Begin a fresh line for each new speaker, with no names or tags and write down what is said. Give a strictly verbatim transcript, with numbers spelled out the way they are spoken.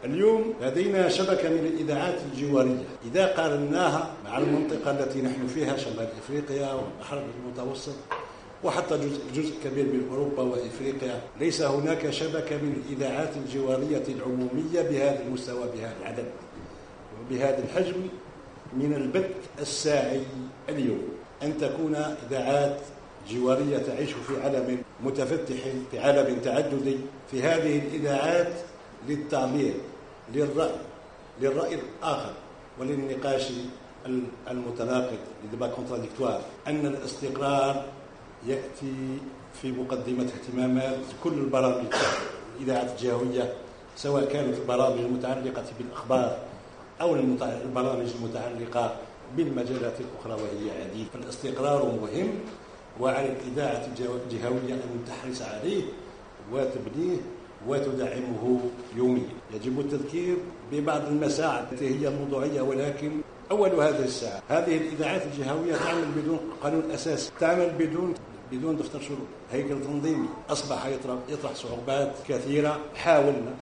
اليوم لدينا شبكة من الإذاعات الجوارية، إذا قارناها مع المنطقة التي نحن فيها شمال إفريقيا والبحر المتوسط وحتى جزء, جزء كبير من أوروبا وإفريقيا، ليس هناك شبكة من الإذاعات الجوارية العمومية بهذا المستوى، بهذا العدد وبهذا الحجم من البث الساعي. اليوم أن تكون إذاعات جوارية تعيش في عالم متفتح، في عالم تعددي، في هذه الإذاعات للتعبير، للرأي للرأي الآخر وللنقاش المتناقض، للديبا كونتراديكتوار. أن الاستقرار يأتي في مقدمة اهتمامات كل البرامج الإذاعات الجهوية، سواء كانت البرامج المتعلقة بالأخبار أو البرامج المتعلقة بالمجالات الأخرى وهي عديدة. فالاستقرار مهم، وعلى الإذاعة الجهوية أن تحرص عليه وتبنيه وتدعمه يوميا. يجب التذكير ببعض المساعي التي هي موضوعية، ولكن أول هذه الساعة هذه الإذاعات الجهوية تعمل بدون قانون أساسي، تعمل بدون بدون دفتر شروط، هيكل تنظيمي أصبح يطرح صعوبات كثيرة. حاولنا